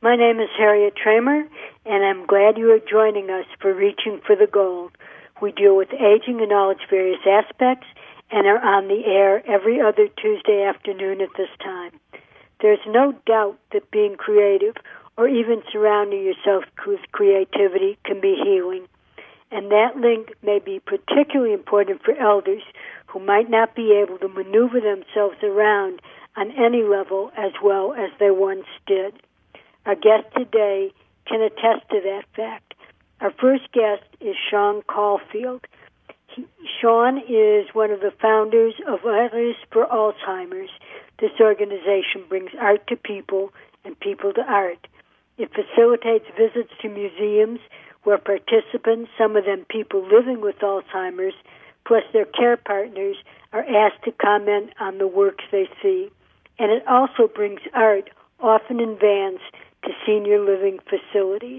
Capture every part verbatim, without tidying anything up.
My name is Harriet Tramer, and I'm glad you are joining us for Reaching for the Gold. We deal with aging in all its various aspects and are on the air every other Tuesday afternoon at this time. There's no doubt that being creative or even surrounding yourself with creativity can be healing, and that link may be particularly important for elders who might not be able to maneuver themselves around on any level as well as they once did. Our guest today can attest to that fact. Our first guest is Sean Caulfield. He, Sean is one of the founders of Artists for Alzheimer's. This organization brings art to people and people to art. It facilitates visits to museums where participants, some of them people living with Alzheimer's, plus their care partners, are asked to comment on the works they see. And it also brings art, often in vans, to senior living facilities.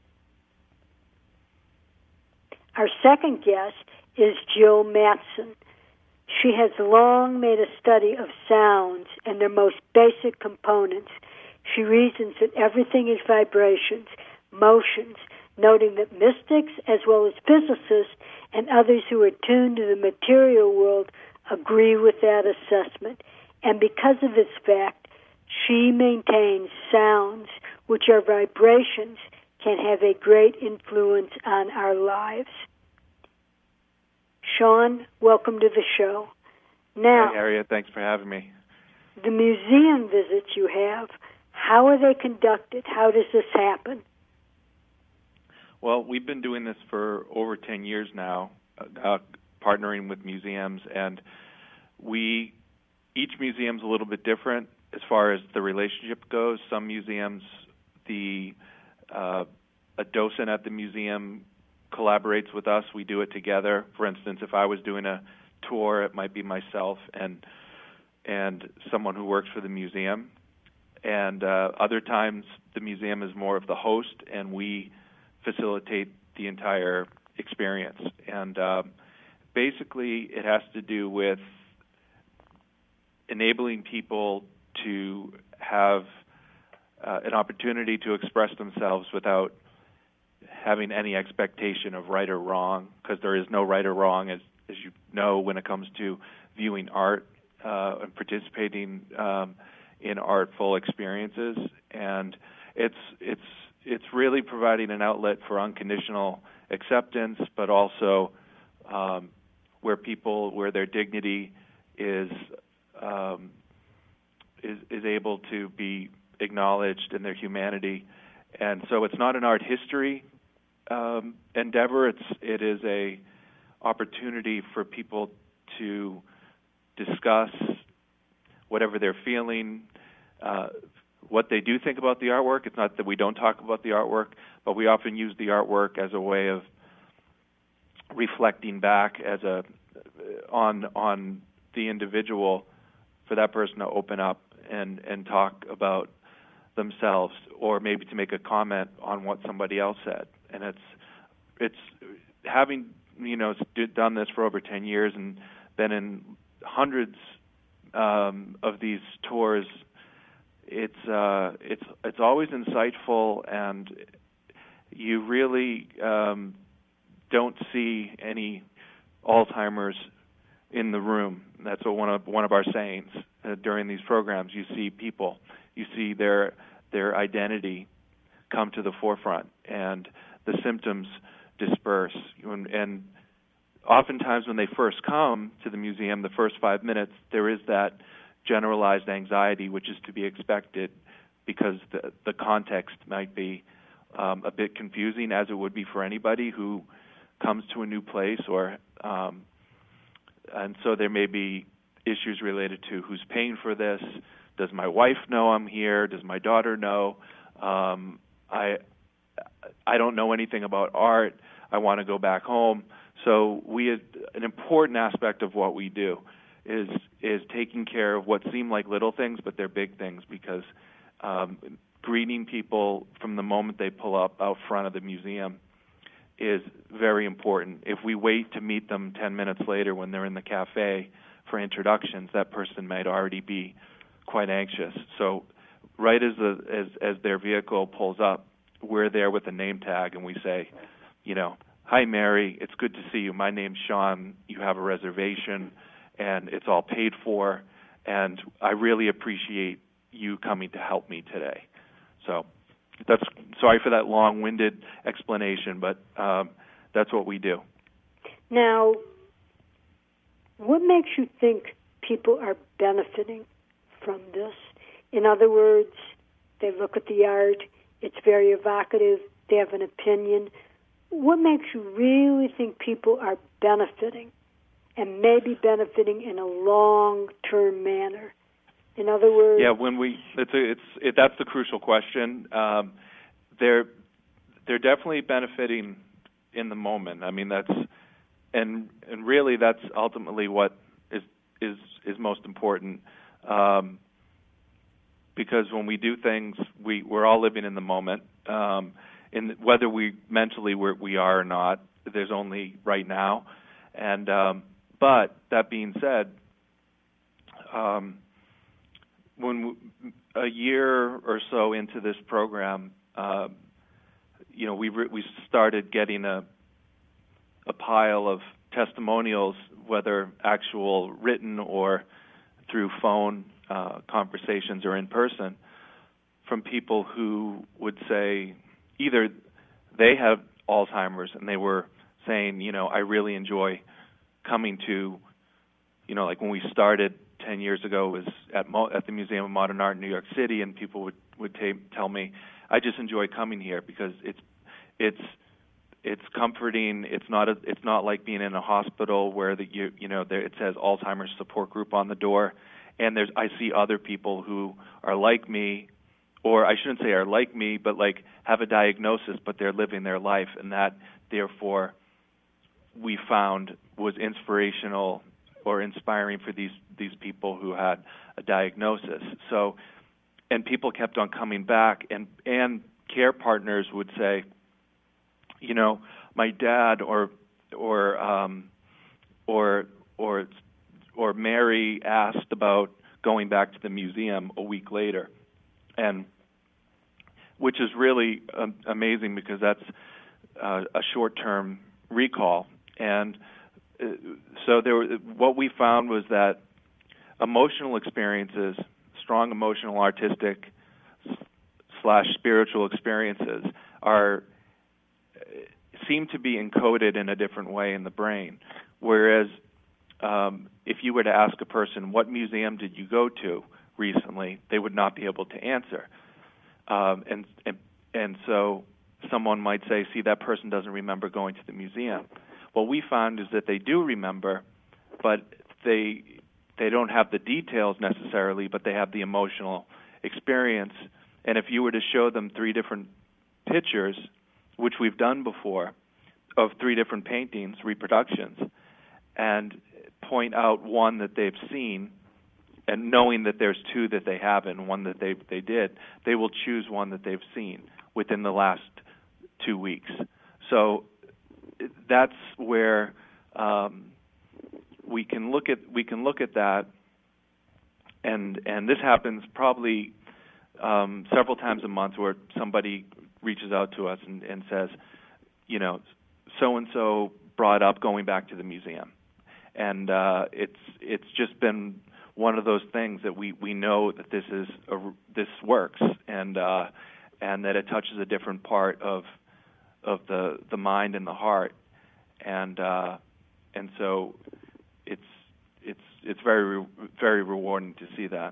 Our second guest is Jill Matson. She has long made a study of sounds and their most basic components. She reasons that everything is vibrations, motions, noting that mystics as well as physicists and others who are tuned to the material world agree with that assessment. And because of this fact, she maintains sounds, which are vibrations, can have a great influence on our lives. Sean, welcome to the show. Now, Hi, Harriet. Thanks for having me. The museum visits you have, how are they conducted? How does this happen? Well, we've been doing this for over ten years now, uh, partnering with museums, and we each museum's a little bit different as far as the relationship goes. Some museums, the uh, a docent at the museum collaborates with us. We do it together. For instance, if I was doing a tour, it might be myself and and someone who works for the museum. And uh, other times, the museum is more of the host, and we facilitate the entire experience. And uh, basically, it has to do with enabling people to have uh, an opportunity to express themselves without having any expectation of right or wrong, because there is no right or wrong, as, as you know, when it comes to viewing art uh, and participating um, in artful experiences. And it's it's it's really providing an outlet for unconditional acceptance, but also um, where people, where their dignity is um, is is able to be acknowledged in their humanity. And so it's not an art history um, endeavor. It's it is a opportunity for people to discuss whatever they're feeling, uh, what they do think about the artwork. It's not that we don't talk about the artwork, but we often use the artwork as a way of reflecting back as a on on the individual, for that person to open up and, and talk about themselves, or maybe to make a comment on what somebody else said. And it's it's having you know done this for over ten years and been in hundreds um, of these tours. It's uh, it's it's always insightful, and you really um, don't see any Alzheimer's in the room. That's what one of one of our sayings uh, during these programs. You see people, you see their their identity come to the forefront, and the symptoms disperse. And, and oftentimes, when they first come to the museum, the first five minutes, there is that generalized anxiety, which is to be expected, because the the context might be um, a bit confusing, as it would be for anybody who comes to a new place, or um, and so there may be issues related to who's paying for this. Does my wife know I'm here? Does my daughter know? Um, I I don't know anything about art. I want to go back home. So we an important aspect of what we do is is taking care of what seem like little things, but they're big things, because um, greeting people from the moment they pull up out front of the museum is very important. If we wait to meet them ten minutes later when they're in the cafe for introductions, that person might already be quite anxious. So right as the as as their vehicle pulls up, we're there with a name tag, and we say, you know, "Hi, Mary. It's good to see you. My name's Sean. You have a reservation, and it's all paid for, and I really appreciate you coming to help me today." So that's sorry for that long-winded explanation, but um, that's what we do. Now, what makes you think people are benefiting from this? In other words, they look at the art, it's very evocative, they have an opinion. What makes you really think people are benefiting, and maybe benefiting in a long-term manner? In other words, yeah, when we it's a, it's it, that's the crucial question. Um, they're they're definitely benefiting in the moment. I mean, that's and and really that's ultimately what is is is most important. Um, because when we do things, we we're all living in the moment. Um, in whether we mentally we're, we are or not, there's only right now. And um, but that being said, um, when we, a year or so into this program, uh, you know, we re- we started getting a a pile of testimonials, whether actual written or through phone uh, conversations or in person, from people who would say either they have Alzheimer's and they were saying, you know, I really enjoy coming to, you know, like when we started ten years ago, it was at, Mo- at the Museum of Modern Art in New York City, and people would would ta- tell me, I just enjoy coming here because it's it's it's comforting. It's not a, it's not like being in a hospital where the you you know there, it says Alzheimer's support group on the door, and there's I see other people who are like me, or I shouldn't say are like me, but like have a diagnosis, but they're living their life, and that therefore we found was inspirational or inspiring for these these people who had a diagnosis. So, and people kept on coming back, and and care partners would say, you know, my dad or or um, or or or Mary asked about going back to the museum a week later, and which is really um, amazing because that's uh, a short-term recall. And uh, so there, what we found was that emotional experiences, strong emotional, artistic slash spiritual experiences, are seem to be encoded in a different way in the brain. Whereas um, if you were to ask a person, what museum did you go to recently, they would not be able to answer. Um, and, and and so someone might say, see, that person doesn't remember going to the museum. What we found is that they do remember, but they they don't have the details necessarily, but they have the emotional experience. And if you were to show them three different pictures, which we've done before, of three different paintings, reproductions, and point out one that they've seen, and knowing that there's two that they haven't, one that they they did, they will choose one that they've seen within the last two weeks. So that's where um, we can look at we can look at that, and and this happens probably um, several times a month, where somebody reaches out to us and, and says, you know, so and so brought up going back to the museum, and uh, it's it's just been one of those things that we, we know that this is a, this works, and uh, and that it touches a different part of of the the mind and the heart, and uh, and so it's it's it's very very rewarding to see that.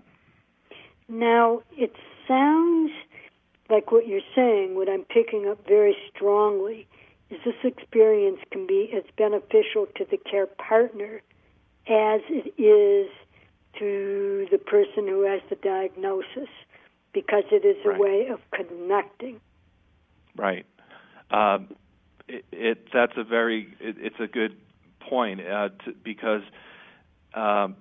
Now it sounds like what you're saying, what I'm picking up very strongly, is this experience can be as beneficial to the care partner as it is to the person who has the diagnosis, because it is a right. way of connecting. Right. Um, it, it that's a very it, it's a good point uh, to, because um,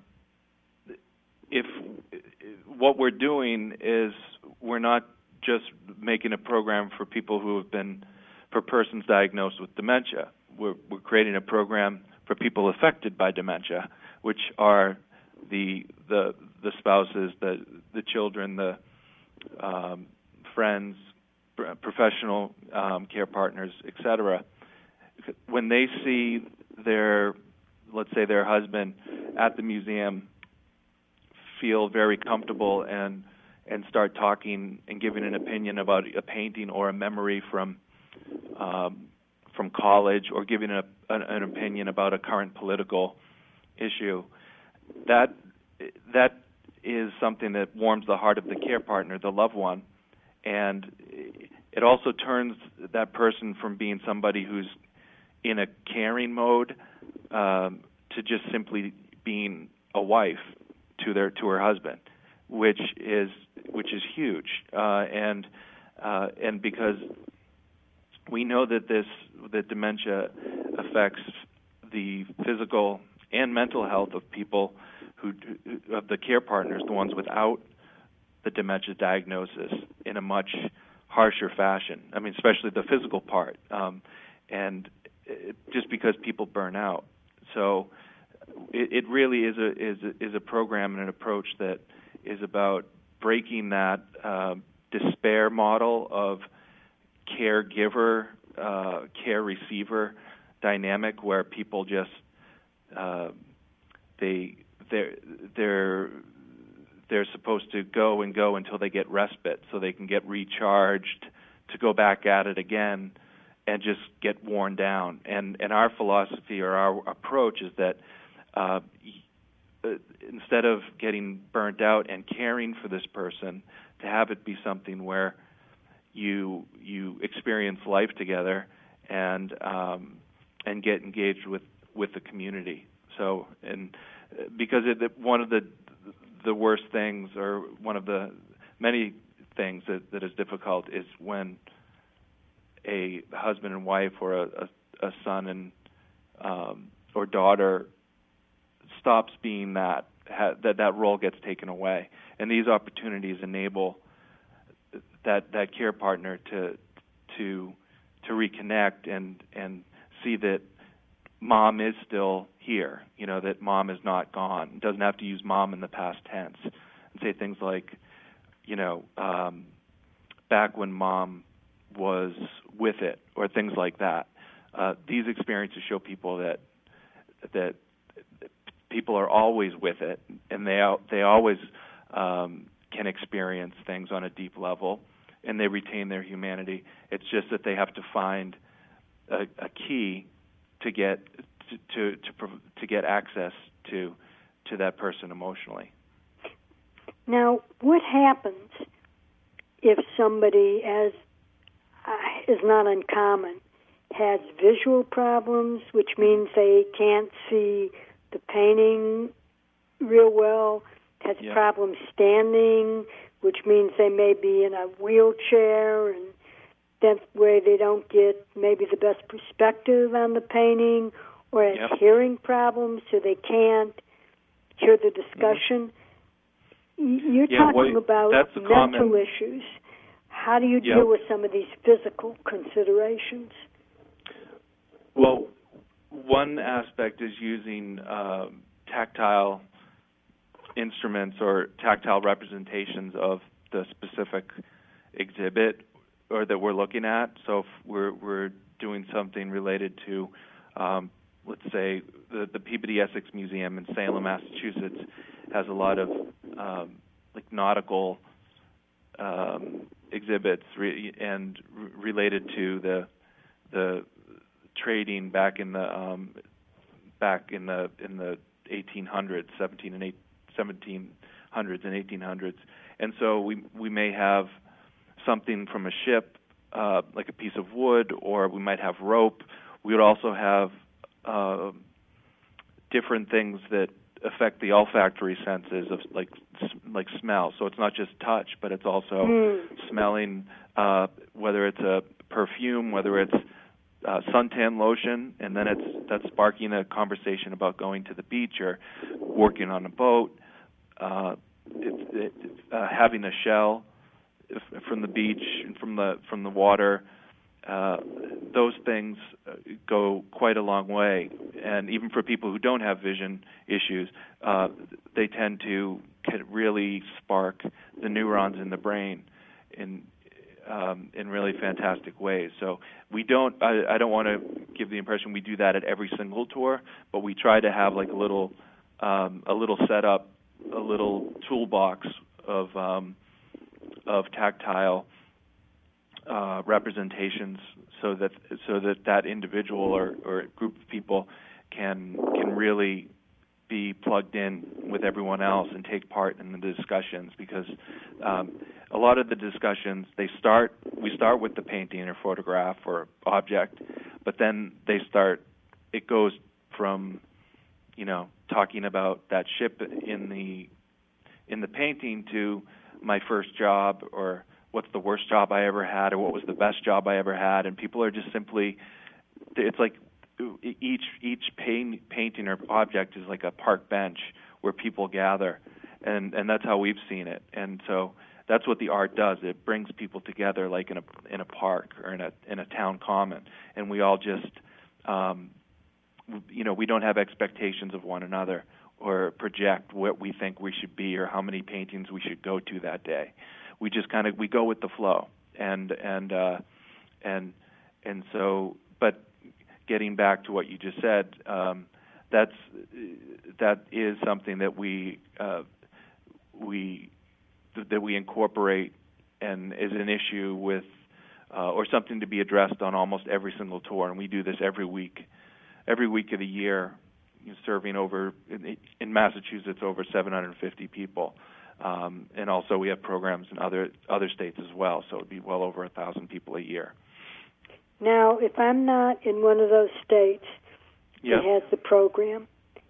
if what we're doing is we're not just making a program for people who have been for persons diagnosed with dementia. We're, we're creating a program for people affected by dementia, which are the the the spouses, the the children, the um, friends, professional um, care partners, et cetera, when they see their, let's say their husband at the museum feel very comfortable and and start talking and giving an opinion about a painting or a memory from um, from college, or giving a, an, an opinion about a current political issue, that that is something that warms the heart of the care partner, the loved one, and it also turns that person from being somebody who's in a caring mode um, to just simply being a wife to their to her husband, which is which is huge, uh, and uh, and because we know that this that dementia affects the physical and mental health of people who of the care partners, the ones without the dementia diagnosis, in a much harsher fashion. I mean, especially the physical part, um, and it, just because people burn out. So it, it really is a is a, is a program and an approach that is about breaking that uh, despair model of caregiver, uh, care receiver dynamic, where people just uh, they they're they're they're supposed to go and go until they get respite, so they can get recharged to go back at it again and just get worn down. And and our philosophy or our approach is that uh, instead of getting burnt out and caring for this person, to have it be something where you you experience life together and um, and get engaged with, with the community. So, and because it, one of the the worst things, or one of the many things that, that is difficult, is when a husband and wife, or a, a, a son and um, or daughter stops being that, ha, that that role gets taken away, and these opportunities enable that that care partner to to to reconnect and and see that mom is still here, you know, that mom is not gone. It doesn't have to use mom in the past tense, and say things like, you know, um, back when mom was with it, or things like that. Uh, these experiences show people that that people are always with it, and they they always um, can experience things on a deep level, and they retain their humanity. It's just that they have to find a, a key to get to to to, to get access to to that person emotionally. Now, what happens if somebody, as uh, is not uncommon, has visual problems, which means they can't see the painting real well, has yeah. problems standing, which means they may be in a wheelchair, and that way they don't get maybe the best perspective on the painting, or has yep. hearing problems, so they can't hear the discussion. Mm-hmm. You're yeah, talking well, about mental common... issues. How do you yep. deal with some of these physical considerations? Well, one aspect is using uh, tactile instruments or tactile representations of the specific exhibit or that we're looking at. So if we're we're doing something related to, um, let's say, the, the Peabody Essex Museum in Salem, Massachusetts, has a lot of um, like nautical um, exhibits re- and re- related to the the trading back in the um, back in the in the eighteen hundreds, seventeen and eight, seventeen hundreds and eighteen hundreds, and so we we may have something from a ship, uh, like a piece of wood, or we might have rope. We would also have uh, different things that affect the olfactory senses of like like smell. So it's not just touch, but it's also mm. smelling, uh, whether it's a perfume, whether it's uh, suntan lotion, and then it's that's sparking a conversation about going to the beach or working on a boat. Uh, it's it, uh, having a shell from the beach and from the from the water. Uh, those things go quite a long way, and even for people who don't have vision issues, uh, they tend to could really spark the neurons in the brain in um, in really fantastic ways. So we don't. I, I don't want to give the impression we do that at every single tour, but we try to have like a little um, a little setup, a little toolbox of um, of tactile uh, representations, so that so that that individual or, or group of people can can really be plugged in with everyone else and take part in the discussions, because um, a lot of the discussions, they start, we start with the painting or photograph or object, but then they start, it goes from, you know, talking about that ship in the in the painting to my first job, or what's the worst job I ever had, or what was the best job I ever had, and people are just simply, it's like each each paint, painting or object is like a park bench where people gather, and and that's how we've seen it. And so that's what the art does. It brings people together, like in a in a park or in a in a town common, and we all just, um, you know, we don't have expectations of one another or project what we think we should be or how many paintings we should go to that day. We just kind of we go with the flow, and and uh, and and so, but. Getting back to what you just said, um, that's that is something that we uh, we that we incorporate, and is an issue with, uh, or something to be addressed on almost every single tour. And we do this every week, every week of the year, serving over in, in Massachusetts over seven hundred fifty people, um, and also we have programs in other other states as well. So it'd be well over a thousand people a year. Now, if I'm not in one of those states yeah. that has the program,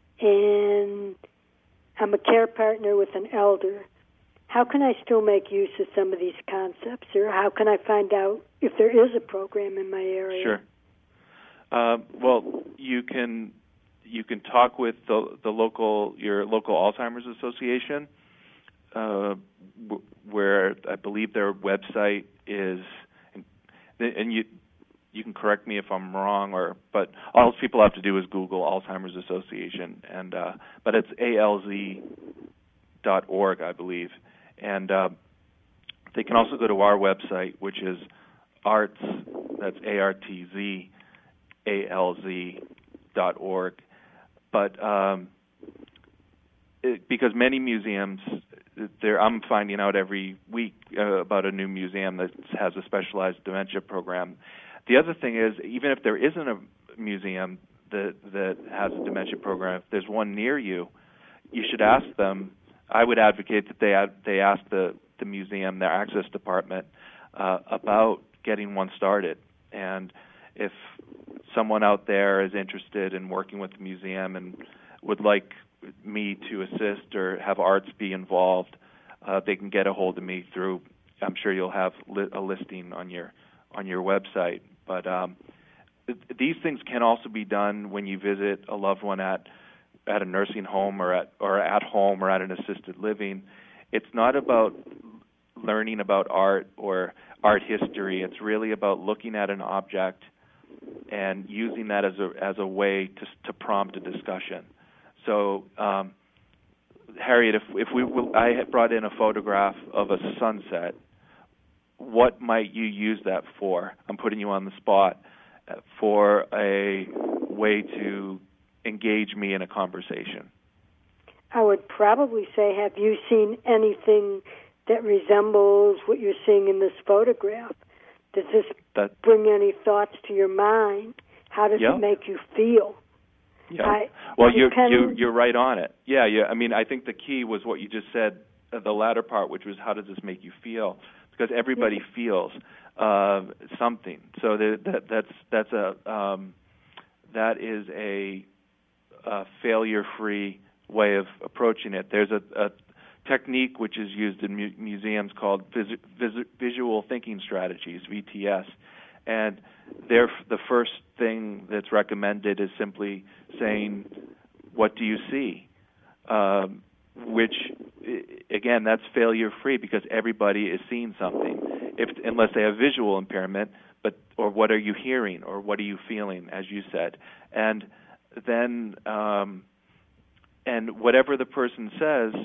and I'm a care partner with an elder, how can I still make use of some of these concepts, or how can I find out if there is a program in my area? Sure. Uh, well, you can you can talk with the the local your local Alzheimer's Association, uh, w- where I believe their website is, and, and you. You can correct me if I'm wrong, or but all people have to do is Google Alzheimer's Association, and uh, but it's A L Z dot org, I believe, and uh, they can also go to our website, which is arts. That's A R T Z A L Z dot org. But um, it, because many museums, there, I'm finding out every week uh, about a new museum that has a specialized dementia program. The other thing is, even if there isn't a museum that that has a dementia program, if there's one near you, you should ask them. I would advocate that they ad, they ask the, the museum, their access department, uh, about getting one started. And if someone out there is interested in working with the museum and would like me to assist or have arts be involved, uh, they can get a hold of me through, I'm sure you'll have li- a listing on your on your website. But um, th- these things can also be done when you visit a loved one at at a nursing home or at or at home or at an assisted living. It's not about learning about art or art history. It's really about looking at an object and using that as a as a way to to prompt a discussion. So, um, Harriet, if if we I had brought in a photograph of a sunset, what might you use that for? I'm putting you on the spot. For a way to engage me in a conversation. I would probably say, have you seen anything that resembles what you're seeing in this photograph? Does this that, bring any thoughts to your mind? How does yeah. it make you feel? Yeah. I, well, you're, you're, you're right on it. Yeah, yeah. I mean, I think the key was what you just said, uh, the latter part, which was how does this make you feel? Because everybody yeah. feels uh, something. So that, that, that's that's a um, that is a, a failure-free way of approaching it. There's a, a technique which is used in mu- museums called vis- vis- visual thinking strategies, V T S, and there the first thing that's recommended is simply saying, "What do you see?" Um, which, again, that's failure-free because everybody is seeing something, if unless they have visual impairment. But or what are you hearing, or what are you feeling, as you said, and then um, and whatever the person says,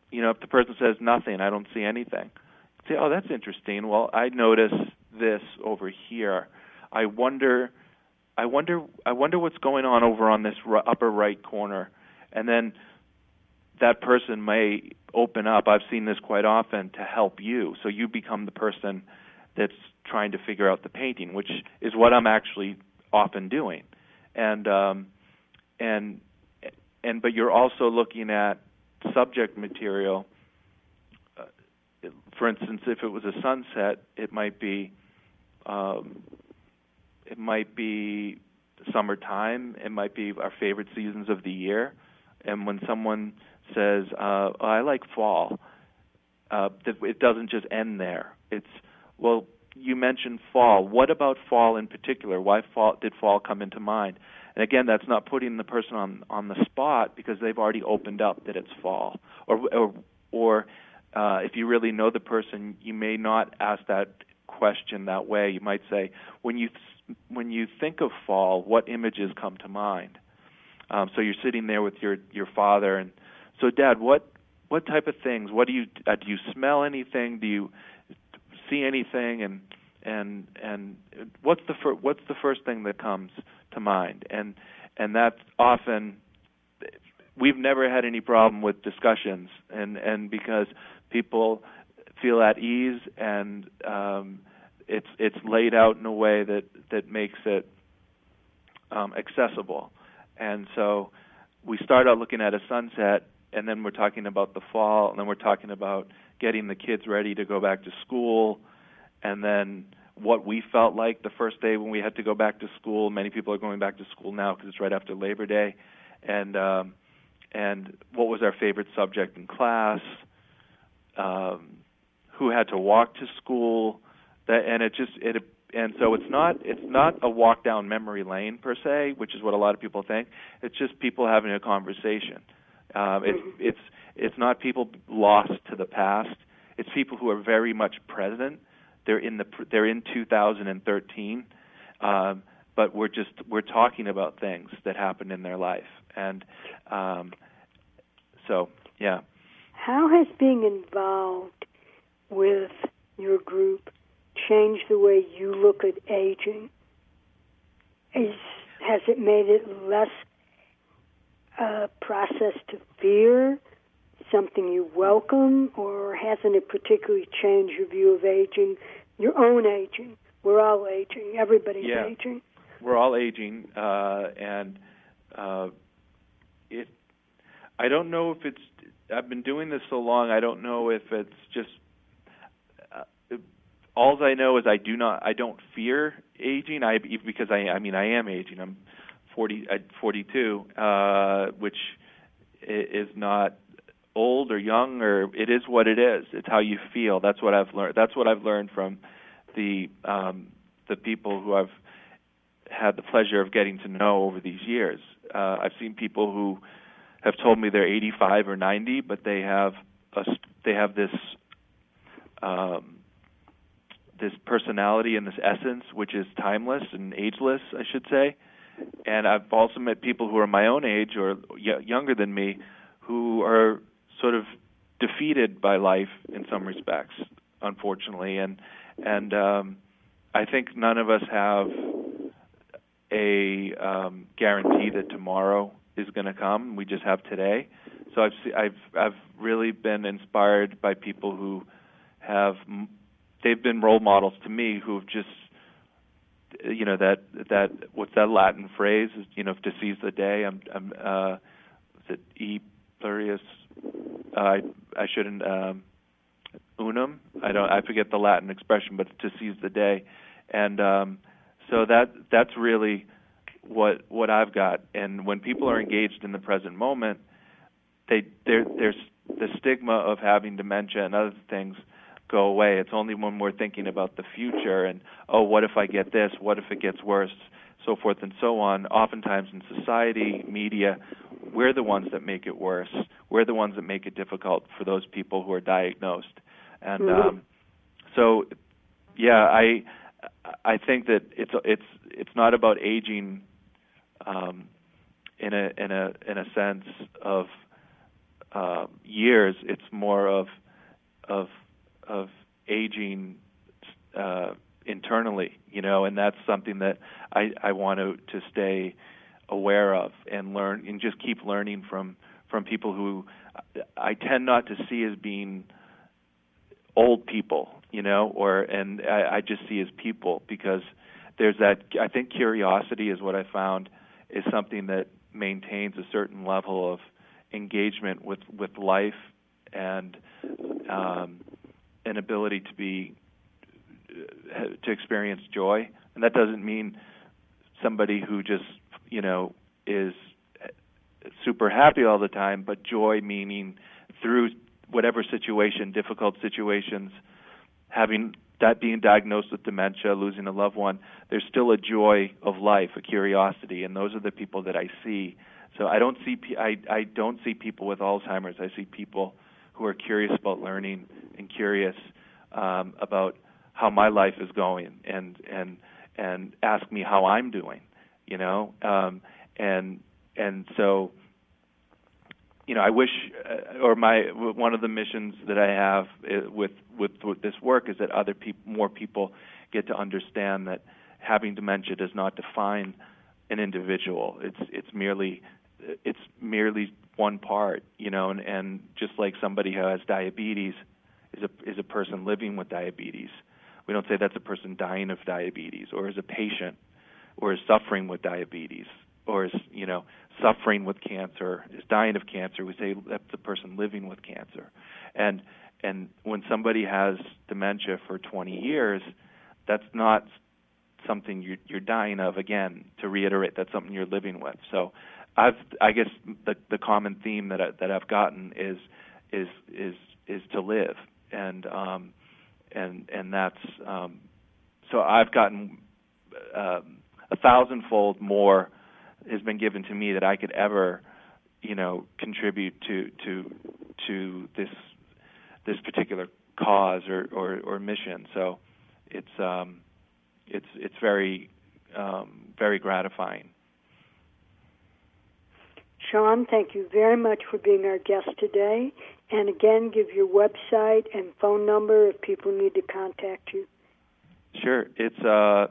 you know, if the person says nothing, I don't see anything. Say, oh, that's interesting. Well, I notice this over here. I wonder, I wonder, I wonder what's going on over on this r- upper right corner, and then that person may open up. I've seen this quite often to help you, so you become the person that's trying to figure out the painting, which is what I'm actually often doing, and um, and and but you're also looking at subject material. Uh, for instance, if it was a sunset, it might be um, it might be summertime. It might be our favorite seasons of the year. And when someone says, uh, oh, "I like fall," uh, it doesn't just end there. It's, well, you mentioned fall. What about fall in particular? Why fall, did fall come into mind? And again, that's not putting the person on, on the spot because they've already opened up that it's fall. Or, or, or uh, if you really know the person, you may not ask that question that way. You might say, when you th- when you think of fall, what images come to mind? Um, so you're sitting there with your, your father, and so, Dad, what what type of things? What do you uh, do? You smell anything? Do you see anything? And and and what's the fir- what's the first thing that comes to mind? And and that's often, we've never had any problem with discussions, and, and because people feel at ease, and um, it's it's laid out in a way that that makes it um, accessible. And so we start out looking at a sunset, and then we're talking about the fall, and then we're talking about getting the kids ready to go back to school, and then what we felt like the first day when we had to go back to school. Many people are going back to school now because it's right after Labor Day, and um, and what was our favorite subject in class, um, who had to walk to school, that, and it just it. And so it's not it's not a walk down memory lane per se, which is what a lot of people think. It's just people having a conversation. Um, it's it's it's not people lost to the past. It's people who are very much present. They're in the they're in two thousand thirteen, um, but we're just we're talking about things that happened in their life, and um, so yeah. How has being involved with your group changed the way you look at aging? Is, has it made it less a process to fear, something you welcome, or hasn't it particularly changed your view of aging, your own aging? We're all aging. Everybody's yeah. aging. We're all aging, uh, and uh, it. I don't know if it's. I've been doing this so long. I don't know if it's just. Uh, all I know is I do not. I don't fear aging. I because I. I mean, I am aging. I'm forty. I'm forty-two, uh, which is not old or young, or it is what it is. It's how you feel. That's what I've learned. That's what I've learned from the um, the people who I've had the pleasure of getting to know over these years. Uh, I've seen people who have told me they're eighty-five or ninety, but they have a, they have this um, this personality and this essence which is timeless and ageless, I should say. And I've also met people who are my own age or y- younger than me who are sort of defeated by life in some respects, unfortunately. And and um, I think none of us have a um, guarantee that tomorrow is going to come. We just have today. So I've se- I've I've really been inspired by people who have they've been role models to me who've just you know that that what's that Latin phrase? You know, to seize the day. I'm I'm uh, is it e plurius? Uh, I I shouldn't um, unum. I don't I forget the Latin expression, but to seize the day, and um, so that that's really what what I've got. And when people are engaged in the present moment, they there there's the stigma of having dementia and other things go away. It's only when we're thinking about the future and, oh, what if I get this? What if it gets worse? So forth and so on. Oftentimes in society, media, we're the ones that make it worse. We're the ones that make it difficult for those people who are diagnosed. And mm-hmm. um, so, yeah, I I think that it's it's it's not about aging um, in a in a in a sense of uh, years. It's more of of of aging uh, internally, you know, and that's something that I, I want to, to stay aware of and learn and just keep learning from from people who I tend not to see as being old people, you know, or and I, I just see as people, because there's that, I think curiosity is what I found is something that maintains a certain level of engagement with, with life and um, an ability to be to experience joy. And that doesn't mean somebody who just, you know, is super happy all the time, but joy meaning through whatever situation, difficult situations, having that being diagnosed with dementia, losing a loved one, there's still a joy of life, a curiosity, and those are the people that I see. So I don't see I, I don't see people with Alzheimer's. I see people who are curious about learning and curious um, about how my life is going, and and and ask me how I'm doing, you know, um, and and so. You know, I wish, uh, or my one of the missions that I have with, with with this work is that other people, more people, get to understand that having dementia does not define an individual. It's it's merely it's merely one part, you know, and, and just like somebody who has diabetes is a is a person living with diabetes. We don't say that's a person dying of diabetes, or is a patient, or is suffering with diabetes, or is, you know, suffering with cancer, is dying of cancer. We say that's the person living with cancer. And and when somebody has dementia for twenty years, that's not something you're, you're dying of. Again, to reiterate, that's something you're living with. So I've, I guess the the common theme that I, that I've gotten is is is is to live, and um and and that's um, so I've gotten uh, a thousandfold more has been given to me that I could ever, you know, contribute to to to this this particular cause or, or, or mission. So it's um, it's it's very um, very gratifying. Sean, thank you very much for being our guest today. And again, give your website and phone number if people need to contact you. Sure. It's uh,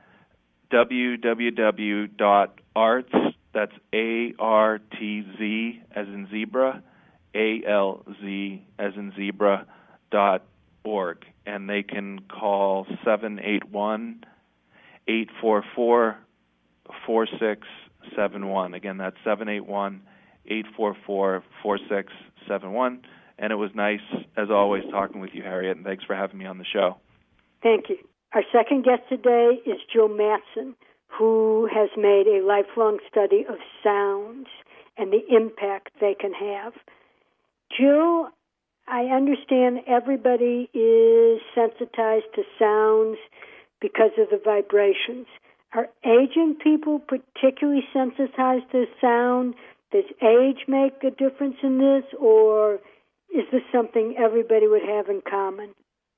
w w w dot arts, that's A R T Z as in zebra, A L Z as in zebra, dot org. And they can call seven eight one, eight four four, four six seven one. Again, that's seven eight one, eight four four, four six seven one. And it was nice, as always, talking with you, Harriet, and thanks for having me on the show. Thank you. Our second guest today is Jill Mattson, who has made a lifelong study of sounds and the impact they can have. Jill, I understand everybody is sensitized to sounds because of the vibrations. Are aging people particularly sensitized to sound? Does age make a difference in this, or is this something everybody would have in common?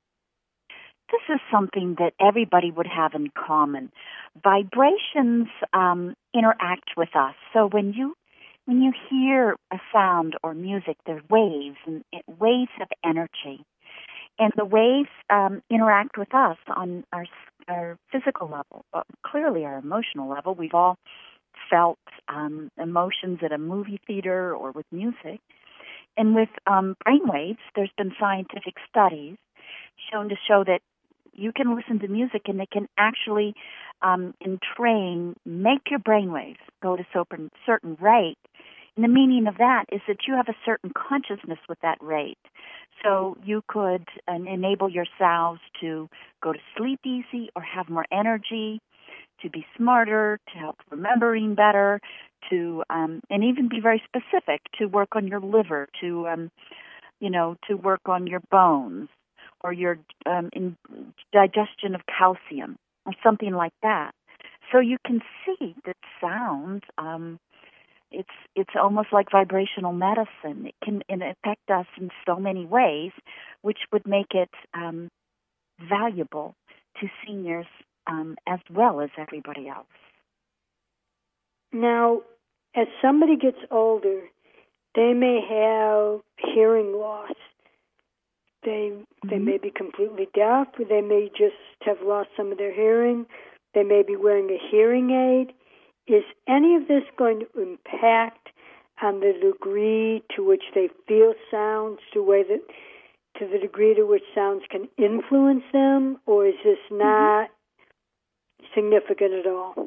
This is something that everybody would have in common. Vibrations um, interact with us. So when you when you hear a sound or music, there's waves and waves of energy, and the waves um, interact with us on our our physical level, uh, clearly our emotional level. We've all felt um, emotions at a movie theater or with music, and with um, brainwaves, there's been scientific studies shown to show that you can listen to music and it can actually um, entrain, make your brainwaves go to certain certain rate. And the meaning of that is that you have a certain consciousness with that rate. So you could uh, enable yourselves to go to sleep easy or have more energy, to be smarter, to help remembering better, to um, and even be very specific, to work on your liver, to um, you know, to work on your bones, or your um, in digestion of calcium, or something like that. So you can see that sound, um, it's it's almost like vibrational medicine. It can affect us in so many ways, which would make it um, valuable to seniors um, as well as everybody else. Now, as somebody gets older, they may have hearing loss. They mm-hmm. they may be completely deaf, or they may just have lost some of their hearing. They may be wearing a hearing aid. Is any of this going to impact on the degree to which they feel sounds, to way that, to the degree to which sounds can influence them, or is this not mm-hmm. significant at all?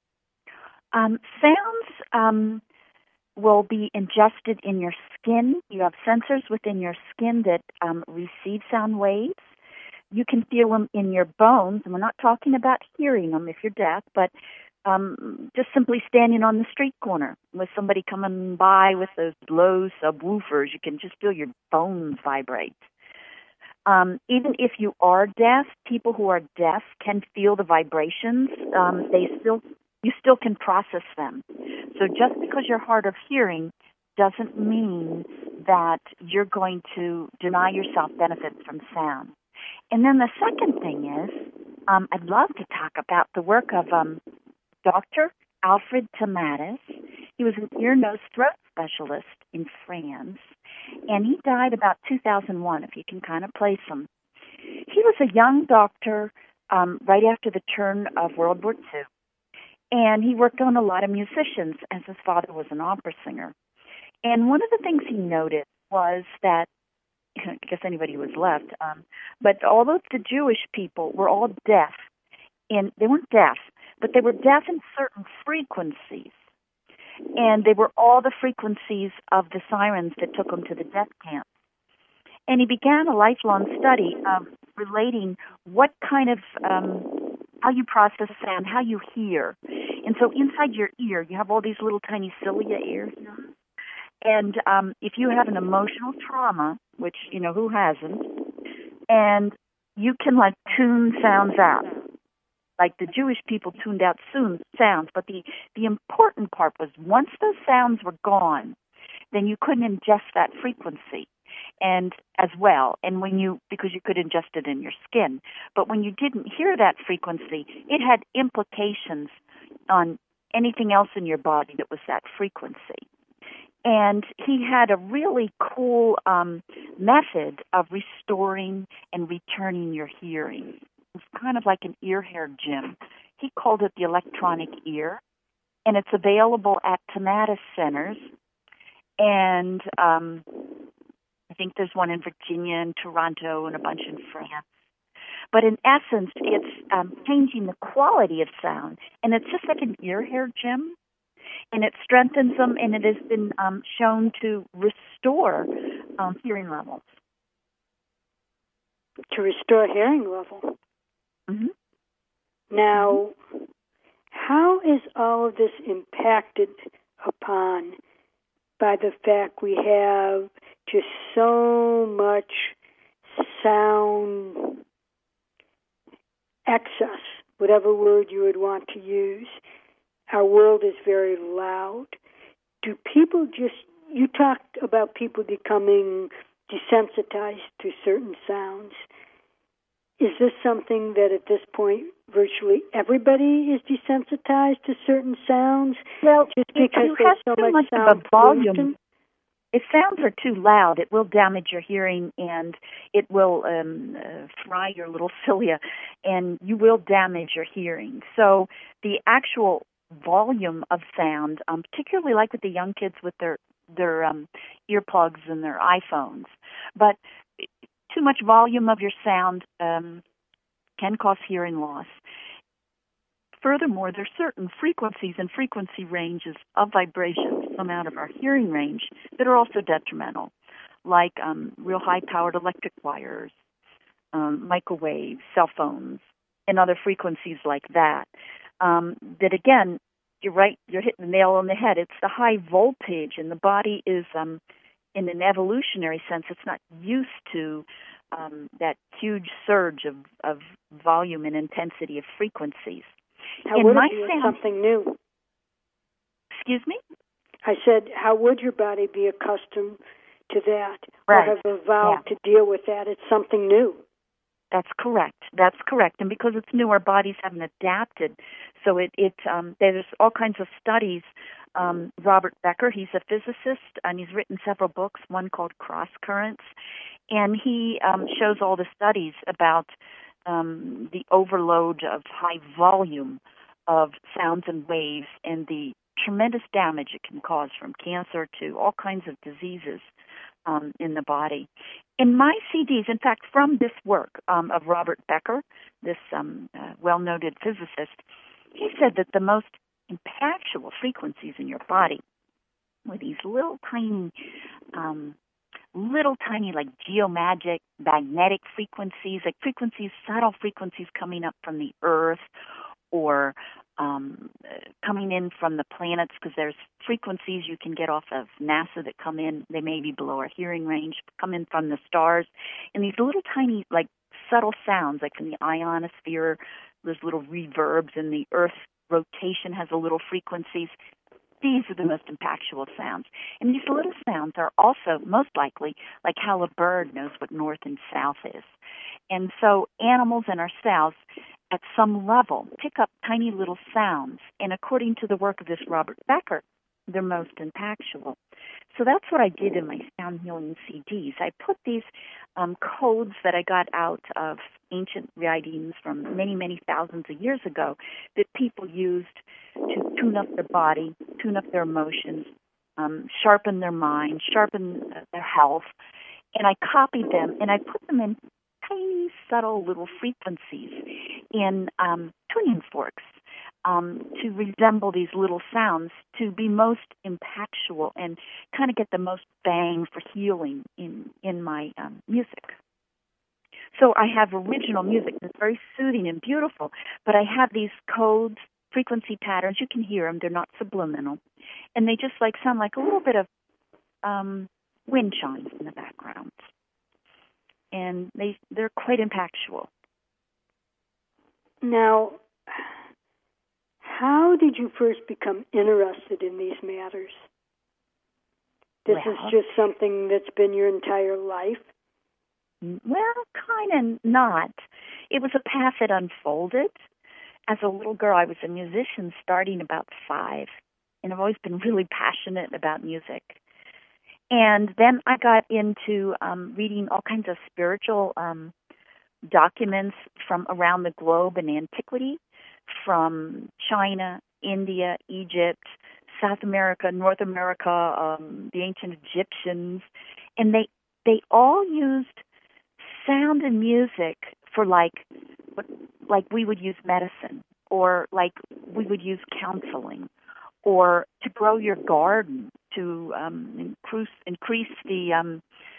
Um, sounds um, will be ingested in your skin. You have sensors within your skin that um, receive sound waves. You can feel them in your bones, and we're not talking about hearing them if you're deaf, but um, just simply standing on the street corner with somebody coming by with those low subwoofers, you can just feel your bones vibrate. Um, even if you are deaf, people who are deaf can feel the vibrations. Um, they still, you still can process them. So just because you're hard of hearing doesn't mean that you're going to deny yourself benefits from sound. And then the second thing is, um, I'd love to talk about the work of um, Doctor Alfred Tomatis. He was an ear, nose, throat specialist in France, and he died about two thousand one, if you can kind of place him. He was a young doctor um, right after the turn of World War Two, and he worked on a lot of musicians, as his father was an opera singer. And one of the things he noted was that, I guess anybody who was left, um, but all of the Jewish people were all deaf. And they weren't deaf, but they were deaf in certain frequencies. And they were all the frequencies of the sirens that took them to the death camp. And he began a lifelong study of relating what kind of, um, how you process sound, how you hear. And so inside your ear, you have all these little tiny cilia ears. And um, if you have an emotional trauma, which, you know, who hasn't, and you can, like, tune sounds out. Like the Jewish people tuned out soon sounds, but the, the important part was once those sounds were gone, then you couldn't ingest that frequency and as well, and when you, because you could ingest it in your skin. But when you didn't hear that frequency, it had implications on anything else in your body that was that frequency. And he had a really cool um, method of restoring and returning your hearing. It was kind of like an ear hair gym. He called it the electronic ear, and it's available at Tomatis centers. And um, I think there's one in Virginia and Toronto and a bunch in France. But in essence, it's um, changing the quality of sound, and it's just like an ear hair gym. And it strengthens them, and it has been um, shown to restore um, hearing levels. To restore hearing level. Mm-hmm. Now, how is all of this impacted upon by the fact we have just so much sound excess, whatever word you would want to use? Our world is very loud. Do people just, you talked about people becoming desensitized to certain sounds. Is this something that at this point virtually everybody is desensitized to certain sounds? Well, just because if you there's have so too much, much sound of a volume, pollution? If sounds are too loud, it will damage your hearing, and it will um, uh, fry your little cilia, and you will damage your hearing. So the actual volume of sound, um, particularly like with the young kids with their their um, earplugs and their iPhones, but too much volume of your sound um, can cause hearing loss. Furthermore, there are certain frequencies and frequency ranges of vibrations come out of our hearing range that are also detrimental, like um, real high-powered electric wires, um, microwaves, cell phones, and other frequencies like that. Um, that again, you're right, you're hitting the nail on the head. It's the high voltage, and the body is, um, in an evolutionary sense, it's not used to um, that huge surge of, of volume and intensity of frequencies. How in would my it be sound, something new? Excuse me? I said, how would your body be accustomed to that? Right. Or have evolved Yeah. to deal with that? It's something new. That's correct. That's correct. And because it's new, our bodies haven't adapted. So it, it um, there's all kinds of studies um, Robert Becker. He's a physicist, and he's written several books, one called Cross Currents, and he um, shows all the studies about um, the overload of high volume of sounds and waves and the tremendous damage it can cause, from cancer to all kinds of diseases um, in the body. In my C Ds, in fact, from this work um, of Robert Becker, this um, uh, well-noted physicist, he said that the most impactful frequencies in your body were these little tiny, um, little tiny like geomagic magnetic frequencies, like frequencies, subtle frequencies coming up from the earth, or um, coming in from the planets, because there's frequencies you can get off of NASA that come in, they may be below our hearing range, come in from the stars, and these little tiny, like, subtle sounds, like from the ionosphere, there's little reverbs, and the Earth rotation has a little frequencies. These are the most impactful sounds. And these little sounds are also most likely like how a bird knows what north and south is. And so animals and ourselves, at some level, pick up tiny little sounds. And according to the work of this Robert Becker, they're most impactful. So that's what I did in my sound healing C Ds. I put these um, codes that I got out of ancient writings from many, many thousands of years ago that people used to tune up their body, tune up their emotions, um, sharpen their mind, sharpen their health. And I copied them, and I put them in tiny, subtle little frequencies in um, tuning forks um, to resemble these little sounds, to be most impactful and kind of get the most bang for healing in, in my um, music. So I have original music that's very soothing and beautiful, but I have these codes, frequency patterns. You can hear them. They're not subliminal. And they just like sound like a little bit of um, wind chimes in the background. And they, they're quite impactful. Now, how did you first become interested in these matters? This well, is just something that's been your entire life? Well, kind of not. It was a path that unfolded. As a little girl, I was a musician starting about five, and I've always been really passionate about music. And then I got into um, reading all kinds of spiritual um, documents from around the globe in antiquity, from China, India, Egypt, South America, North America, um, the ancient Egyptians, and they they all used sound and music for like like we would use medicine, or like we would use counseling, or to grow your garden, to um, increase increase the um,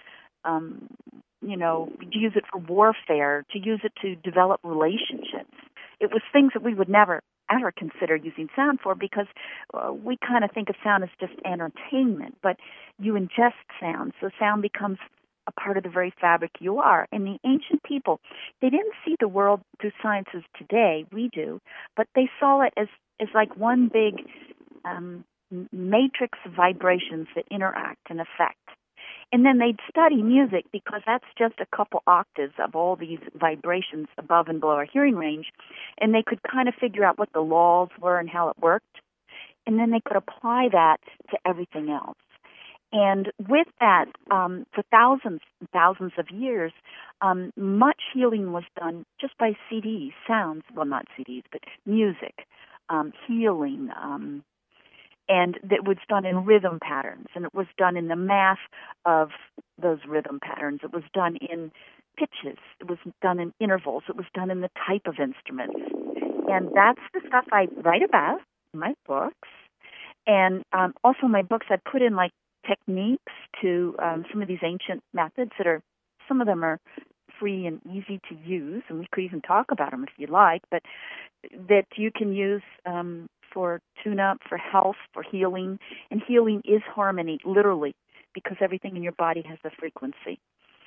um, you know, to use it for warfare, to use it to develop relationships. It was things that we would never ever consider using sound for, because uh, we kind of think of sound as just entertainment, but you ingest sound, so sound becomes a part of the very fabric you are. And the ancient people, they didn't see the world through science as today we do, but they saw it as, as like one big um, matrix of vibrations that interact and affect. And then they'd study music, because that's just a couple octaves of all these vibrations above and below our hearing range, and they could kind of figure out what the laws were and how it worked, and then they could apply that to everything else. And with that, um, for thousands and thousands of years, um, much healing was done just by C Ds, sounds, well, not C Ds, but music, um, healing, um, and that was done in rhythm patterns, and it was done in the math of those rhythm patterns. It was done in pitches. It was done in intervals. It was done in the type of instruments. And that's the stuff I write about in my books. And um, also in my books, I put in, like, techniques to um, some of these ancient methods that are, some of them are free and easy to use, and we could even talk about them if you like, but that you can use um, for tune-up, for health, for healing. And healing is harmony, literally, because everything in your body has a frequency.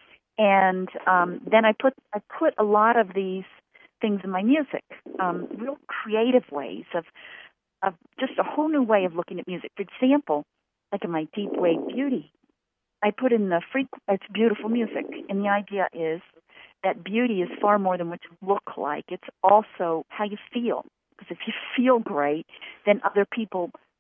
And um, then I put I put a lot of these things in my music, um, real creative ways of of just a whole new way of looking at music. For example, like in my Deep Wave Beauty, I put in the freak. It's beautiful music, and the idea is that beauty is far more than what you look like. It's also how you feel. Because if you feel great, then other people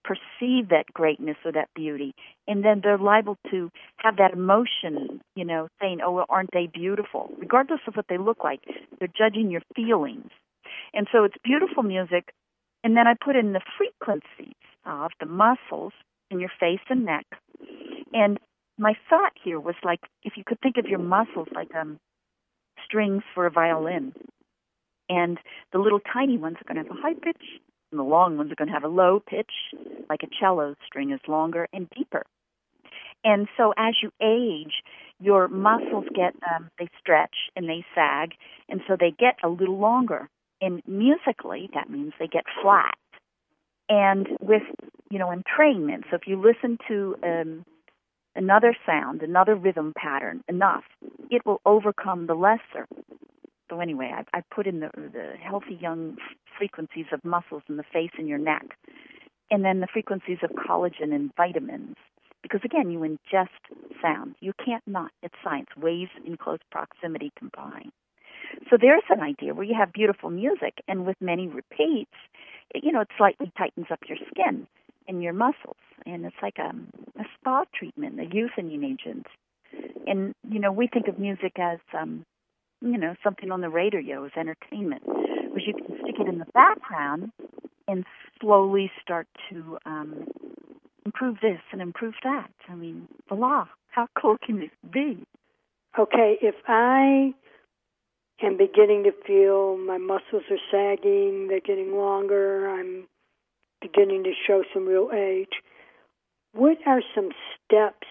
perceive that greatness or that beauty, and then they're liable to have that emotion, you know, saying, oh, well, aren't they beautiful? Regardless of what they look like, they're judging your feelings. And so it's beautiful music, and then I put in the frequencies of the muscles in your face and neck. And my thought here was like, if you could think of your muscles like um, strings for a violin, and the little tiny ones are going to have a high pitch, and the long ones are going to have a low pitch, like a cello string is longer and deeper. And so as you age, your muscles get, um, they stretch and they sag, and so they get a little longer. And musically, that means they get flat. And with, you know, entrainment, so if you listen to um, another sound, another rhythm pattern enough, it will overcome the lesser. So anyway, I, I put in the, the healthy young frequencies of muscles in the face and your neck, and then the frequencies of collagen and vitamins. Because again, you ingest sound. You can't not. It's science. Waves in close proximity combine. So there's an idea where you have beautiful music, and with many repeats, it, you know, it slightly tightens up your skin and your muscles, and it's like a, a spa treatment, a youthening agent. And you know, we think of music as um, you know, something on the radio as entertainment, whereas you can stick it in the background and slowly start to um, improve this and improve that. I mean, voila, how cool can it be? Okay, if I am beginning to feel my muscles are sagging, they're getting longer, I'm beginning to show some real age, what are some steps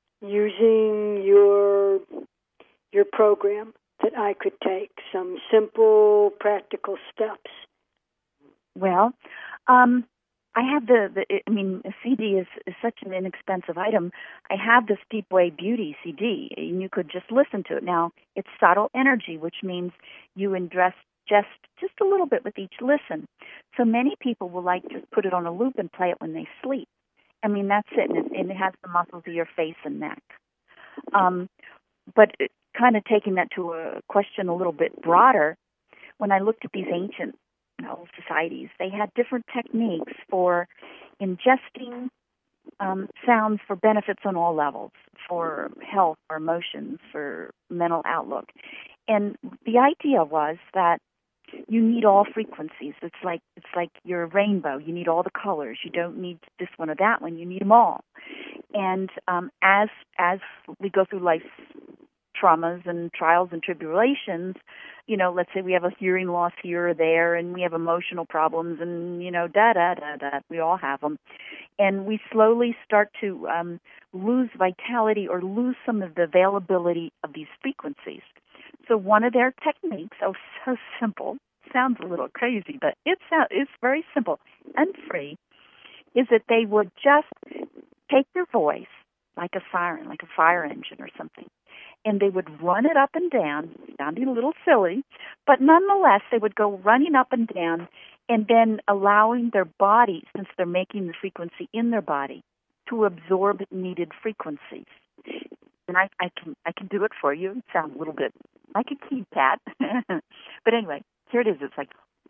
using your your program that I could take, some simple, practical steps? Well, um, I have the, the, I mean, a C D is, is such an inexpensive item. I have the Steepway Beauty C D, and you could just listen to it. Now, it's subtle energy, which means you ingest just, just a little bit with each listen. So many people will like just put it on a loop and play it when they sleep. I mean, that's it, and it, and it has the muscles of your face and neck. Um, but it, kind of taking that to a question a little bit broader, when I looked at these ancient you know, societies, they had different techniques for ingesting um, sounds for benefits on all levels, for health, for emotions, for mental outlook. And the idea was that you need all frequencies. It's like it's like your rainbow. You need all the colors. You don't need this one or that one. You need them all. And um, as as we go through life's traumas and trials and tribulations, you know, let's say we have a hearing loss here or there, and we have emotional problems, and, you know, da-da-da-da, we all have them. And we slowly start to um, lose vitality or lose some of the availability of these frequencies. So one of their techniques, oh, so simple, sounds a little crazy, but it's, it's very simple and free, is that they would just take their voice like a siren, like a fire engine or something, and they would run it up and down, sounding a little silly, but nonetheless, they would go running up and down and then allowing their body, since they're making the frequency in their body, to absorb needed frequencies. And I, I can I can do it for you. It sounds a little bit like a keypad. But anyway, here it is. It's like,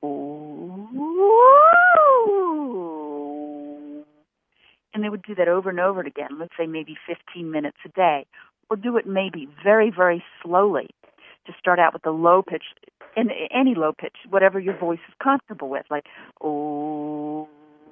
ooh. And they would do that over and over again, let's say maybe fifteen minutes a day. Or do it maybe very, very slowly to start out with a low pitch, and any low pitch, whatever your voice is comfortable with, like, oh.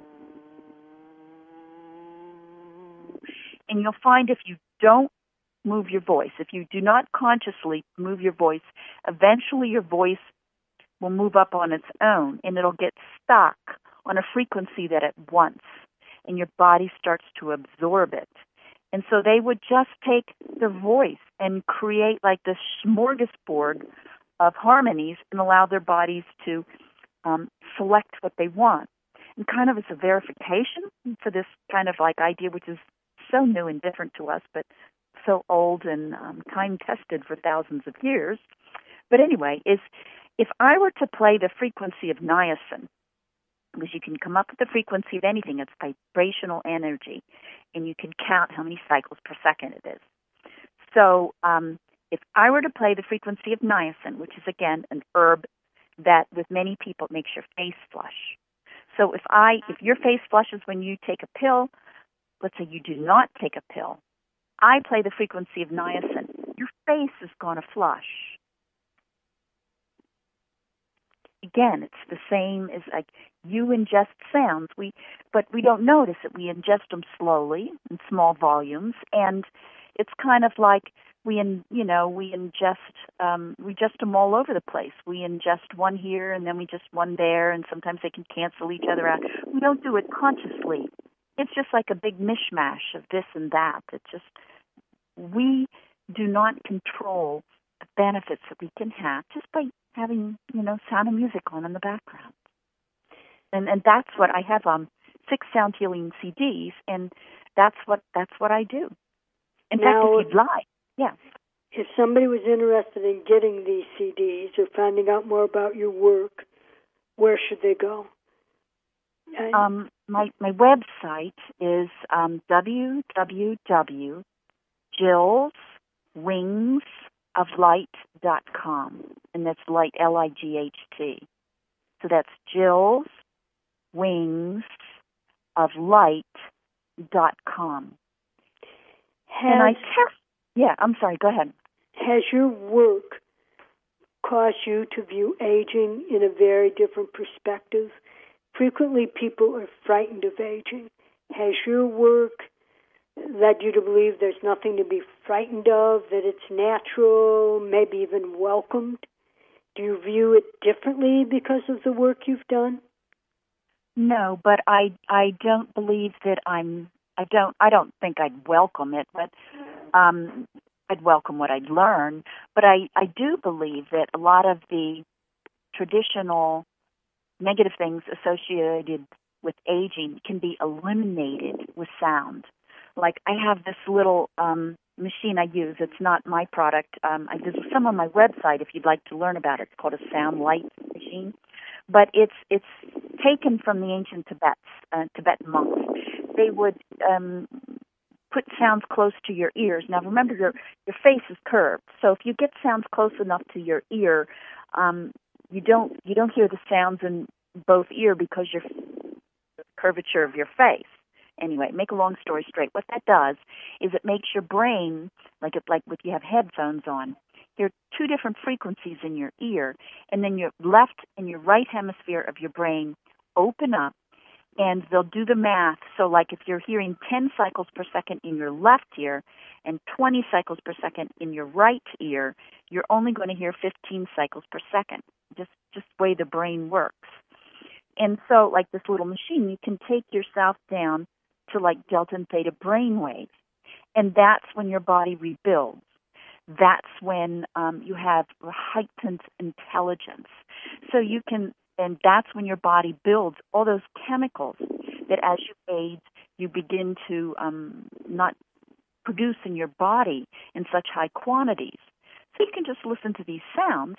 And you'll find if you don't move your voice, if you do not consciously move your voice, eventually your voice will move up on its own, and it'll get stuck on a frequency that it wants, and your body starts to absorb it. And so they would just take their voice and create like this smorgasbord of harmonies and allow their bodies to um, select what they want. And kind of as a verification for this kind of like idea, which is so new and different to us, but so old and um, time-tested for thousands of years. But anyway, is if I were to play the frequency of niacin, because you can come up with the frequency of anything. It's vibrational energy, and you can count how many cycles per second it is. So um, if I were to play the frequency of niacin, which is, again, an herb that with many people makes your face flush. So if I, if your face flushes when you take a pill, let's say you do not take a pill, I play the frequency of niacin, your face is going to flush. Again, it's the same as like you ingest sounds, we, but we don't notice it. We ingest them slowly in small volumes, and it's kind of like we, in, you know, we ingest, um, we ingest them all over the place. We ingest one here, and then we just one there, and sometimes they can cancel each other out. We don't do it consciously. It's just like a big mishmash of this and that. It's just we do not control the benefits that we can have just by having, you know, Sound of Music on in the background. And and that's what I have um six sound healing C Ds, and that's what that's what I do. In now, fact, if you'd like, yeah. If somebody was interested in getting these C Ds or finding out more about your work, where should they go? Um, my my website is um, w w w dot jills wings of light dot com, and that's light, L I G H T. So that's Jills Wings of Light dot com. Has, and I test. Yeah, I'm sorry. Go ahead. Has your work caused you to view aging in a very different perspective? Frequently, people are frightened of aging. Has your work led you to believe there's nothing to be frightened of, that it's natural, maybe even welcomed? Do you view it differently because of the work you've done? No, but I I don't believe that I'm I don't I don't think I'd welcome it, but um, I'd welcome what I'd learn. But I, I do believe that a lot of the traditional negative things associated with aging can be eliminated with sound. Like I have this little um, machine I use. It's not my product. Um, I, there's some on my website if you'd like to learn about it. It's called a Sound Light machine. But it's it's taken from the ancient Tibets, uh, Tibetan monks. They would um, put sounds close to your ears. Now remember, your your face is curved, so if you get sounds close enough to your ear, um, you don't you don't hear the sounds in both ear because your the curvature of your face. Anyway, make a long story straight. What that does is it makes your brain, like it, like if you have headphones on, there are two different frequencies in your ear, and then your left and your right hemisphere of your brain open up, and they'll do the math. So like if you're hearing ten cycles per second in your left ear and twenty cycles per second in your right ear, you're only going to hear fifteen cycles per second, just just the way the brain works. And so like this little machine, you can take yourself down to like delta and theta brain waves, and that's when your body rebuilds. That's when um, you have heightened intelligence. So you can, and that's when your body builds all those chemicals that as you age, you begin to um, not produce in your body in such high quantities. So you can just listen to these sounds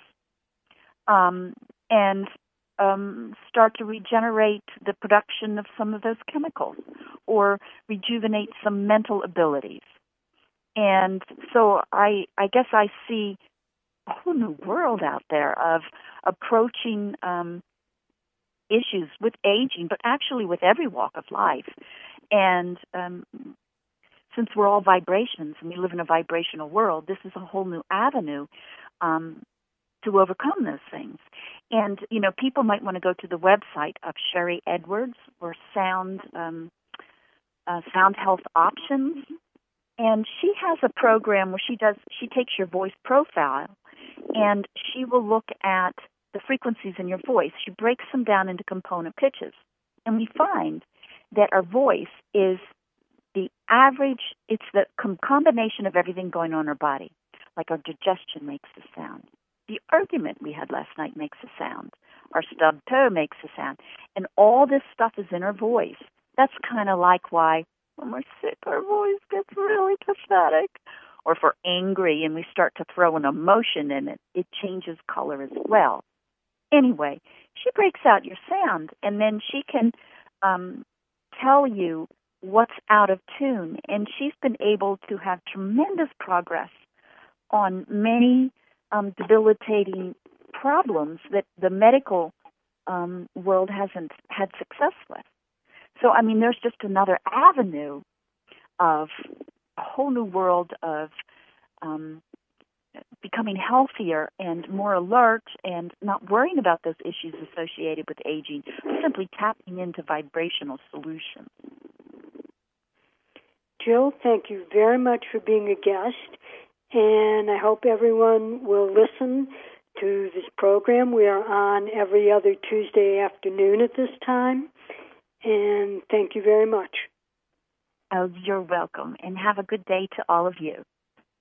um, and um, start to regenerate the production of some of those chemicals or rejuvenate some mental abilities. And so I I guess I see a whole new world out there of approaching um, issues with aging, but actually with every walk of life. And um, since we're all vibrations and we live in a vibrational world, this is a whole new avenue um, to overcome those things. And, you know, people might want to go to the website of Sherry Edwards or Sound, um, uh, Sound Health Options. And she has a program where she does, she takes your voice profile and she will look at the frequencies in your voice. She breaks them down into component pitches. And we find that our voice is the average, it's the com- combination of everything going on in our body. Like our digestion makes the sound. The argument we had last night makes a sound. Our stubbed toe makes a sound. And all this stuff is in our voice. That's kind of like why when we're sick, our voice gets really pathetic. Or if we're angry and we start to throw an emotion in it, it changes color as well. Anyway, she breaks out your sound, and then she can um, tell you what's out of tune. And she's been able to have tremendous progress on many um, debilitating problems that the medical um, world hasn't had success with. So, I mean, there's just another avenue of a whole new world of um, becoming healthier and more alert and not worrying about those issues associated with aging, simply tapping into vibrational solutions. Jill, thank you very much for being a guest, and I hope everyone will listen to this program. We are on every other Tuesday afternoon at this time, and thank you very much. Oh, you're welcome, and have a good day to all of you.